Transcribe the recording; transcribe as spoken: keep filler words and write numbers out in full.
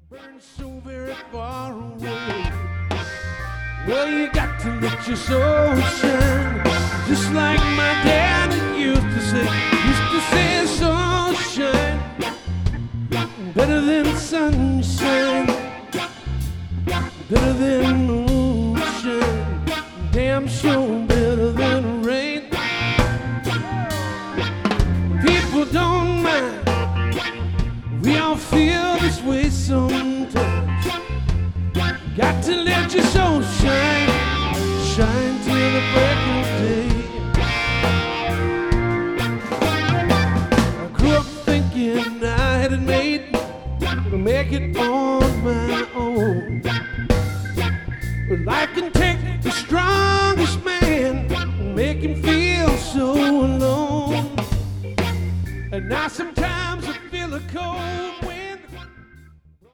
burn so very far away. Well, you got to let your soul shine, just like my dad used to say. Used to say, soul shine better than sunshine, better than moonshine, damn sure better than rain. People don't mind, we all feel this way sometimes. Got to let your soul shine, shine till the break of day. I grew up thinking I had it made to make it on my own. But life can take the strongest man and make him feel so alone. And now sometimes I feel a cold wind